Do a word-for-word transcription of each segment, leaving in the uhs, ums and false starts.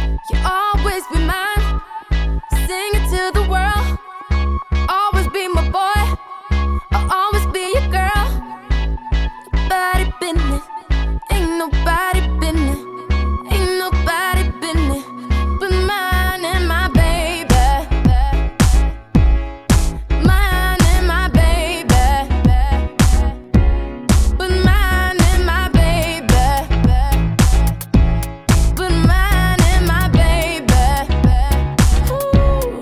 You'll always be mine. Sing it to the world. Always be my boy. I'll always be your girl. Nobody business. Ain't nobody business. Ain't nobody business but mine and my baby. Mine and my baby. But mine and my baby. But mine and my baby. Ooh.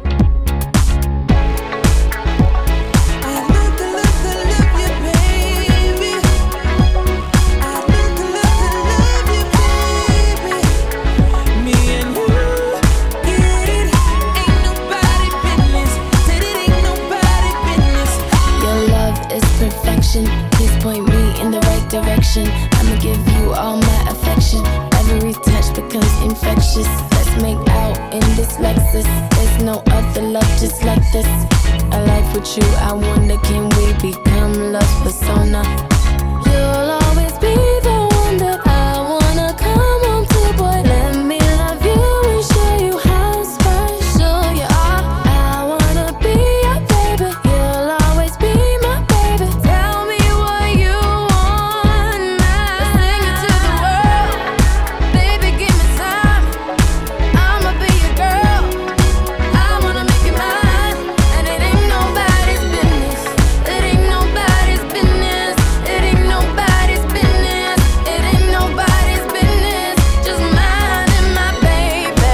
I look, look, look you, baby. I look, look, love you, baby. Me and you get it. Ain't nobody business. Said it ain't nobody business. Your love is perfection. Please point me in the right direction. I'ma give you all my affection. Every touch becomes infectious. Let's make out in this Lexus. There's no other love just like this. A life with you, I wonder, can we become love's persona? You'll always be the one that I wanna come home to, boy. Let me love you and show you how special you are. I wanna be your baby. You'll always be my baby. Tell me what you want now. Sing it to the world. Baby, give me time. I'ma be your girl. I wanna make you mine. And it ain't nobody's business. It ain't nobody's business. It ain't nobody's business. It ain't nobody's business. Just mine and my baby.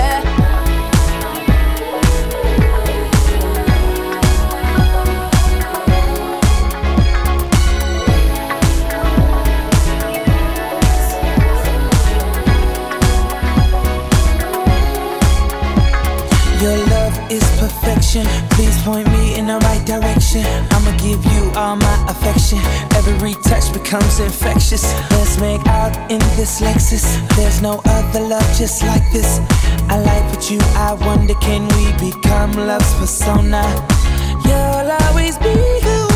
Your love is perfection. Please point me in the right direction. I'ma give you all my affection. Every touch becomes infectious. Let's make out in this Lexus. There's no other love just like this. I like with you. I wonder, can we become love's persona? You'll always be who